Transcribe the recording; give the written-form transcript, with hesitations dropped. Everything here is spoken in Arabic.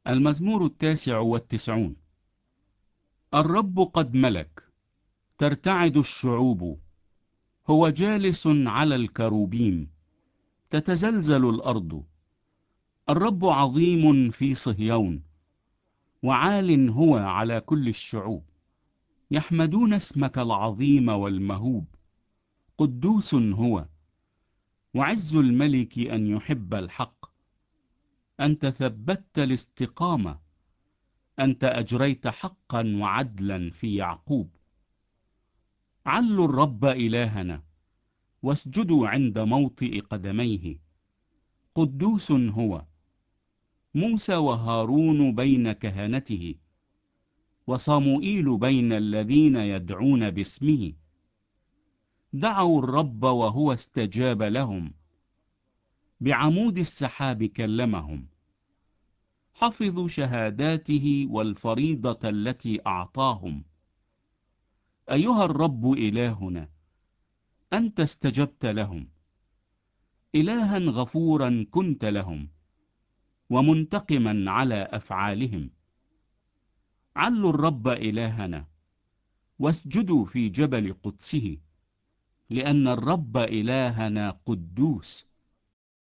المزمور 99. الرب قد ملك، ترتعد الشعوب، هو جالس على الكروبيم، تتزلزل الأرض. الرب عظيم في صهيون، وعال هو على كل الشعوب. يحمدون اسمك العظيم والمهوب، قدوس هو. وعز الملك أن يحب الحق. أنت ثبتت الاستقامة، أنت أجريت حقا وعدلا في يعقوب. علوا الرب إلهنا، واسجدوا عند موطئ قدميه. قدوس هو. موسى وهارون بين كهنته، وصموئيل بين الذين يدعون باسمه. دعوا الرب وهو استجاب لهم، بعمود السحاب كلمهم. حفظوا شهاداته والفريضة التي أعطاهم. أيها الرب إلهنا، أنت استجبت لهم. إلها غفورا كنت لهم، ومنتقما على أفعالهم. علوا الرب إلهنا، واسجدوا في جبل قدسه، لأن الرب إلهنا قدوس.